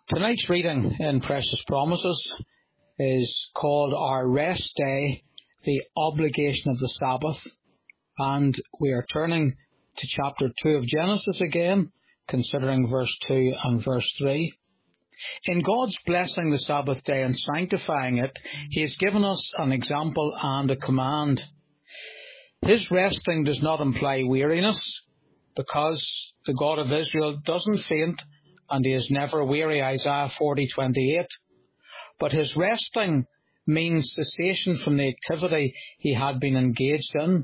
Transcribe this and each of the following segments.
Tonight's reading in Precious Promises is called Our Rest Day, the Obligation of the Sabbath, and we are turning to chapter 2 of Genesis again, considering verse 2 and verse 3. In God's blessing the Sabbath day and sanctifying it, He has given us an example and a command. His resting does not imply weariness, because the God of Israel doesn't faint and He is never weary, Isaiah 40:28. But His resting means cessation from the activity He had been engaged in.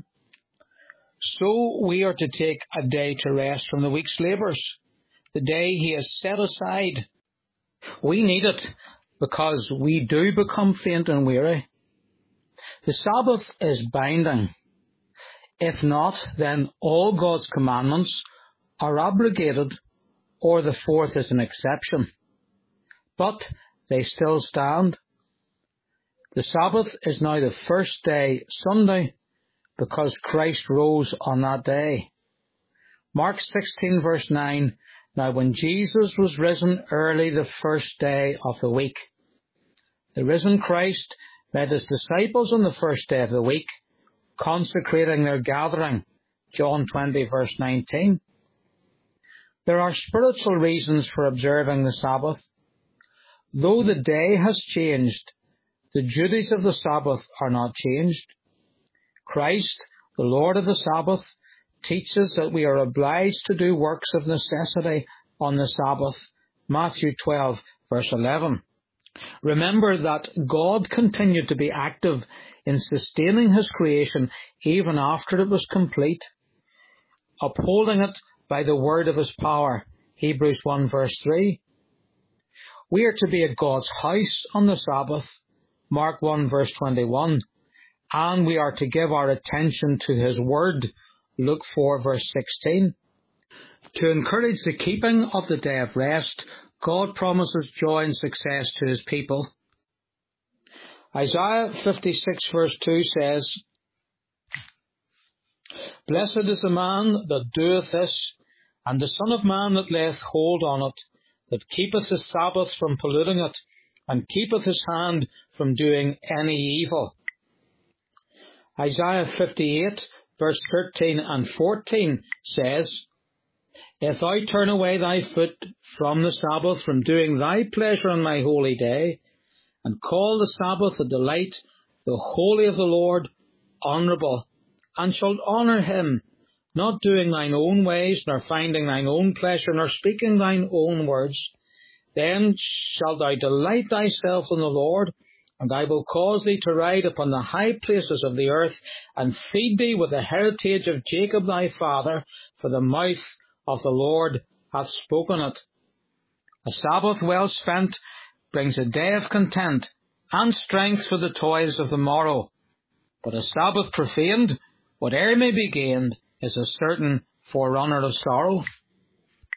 So we are to take a day to rest from the week's labours, the day He has set aside. We need it because we do become faint and weary. The Sabbath is binding. If not, then all God's commandments are abrogated, or the fourth is an exception. But they still stand. The Sabbath is now the first day, Sunday, because Christ rose on that day. Mark 16 verse 9, Now when Jesus was risen early the first day of the week. The risen Christ met His disciples on the first day of the week, consecrating their gathering, John 20 verse 19. There are spiritual reasons for observing the Sabbath. Though the day has changed, the duties of the Sabbath are not changed. Christ, the Lord of the Sabbath, teaches that we are obliged to do works of necessity on the Sabbath, Matthew 12 verse 11. Remember that God continued to be active in sustaining His creation even after it was complete, upholding it by the word of His power, Hebrews 1 verse 3. We are to be at God's house on the Sabbath, Mark 1 verse 21, and we are to give our attention to His word, Luke 4 verse 16. To encourage the keeping of the day of rest, God promises joy and success to His people. Isaiah 56 verse 2 says, Blessed is the man that doeth this, and the Son of Man that layeth hold on it, that keepeth his Sabbath from polluting it, and keepeth his hand from doing any evil. Isaiah 58 verse 13 and 14 says, If thou turn away thy foot from the Sabbath, from doing thy pleasure on my holy day, and call the Sabbath a delight, the holy of the Lord honourable, and shalt honour Him, not doing thine own ways, nor finding thine own pleasure, nor speaking thine own words, then shalt thou delight thyself in the Lord, and I will cause thee to ride upon the high places of the earth, and feed thee with the heritage of Jacob thy father, for the mouth of the Lord hath spoken it. A Sabbath well spent brings a day of content, and strength for the toils of the morrow. But a Sabbath profaned, whate'er may be gained, is a certain forerunner of sorrow.